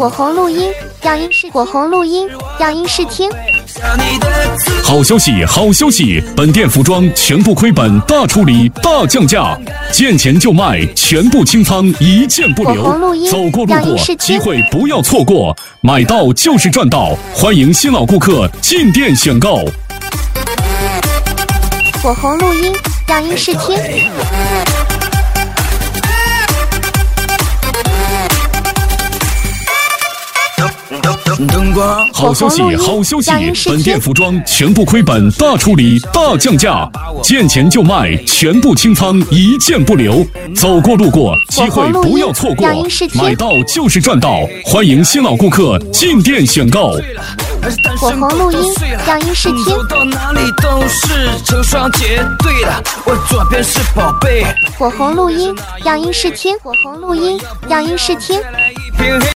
火红录音让音视火红录音让音视听。 好消息，好消息！本店服装全部亏本大处理大降价，见钱就卖，全部清仓，一件不留。走过路过，机会不要错过，买到就是赚到！欢迎新老顾客进店选购。 火红录音让音视听。 好消息，好消息！本店服装全部亏本大处理大降价，见钱就卖，全部清仓，一件不留。走过路过，机会不要错过，买到就是赚到！欢迎新老顾客进店选购。 火红录音让音视听。火红录音让音视听。火红录音让音视听。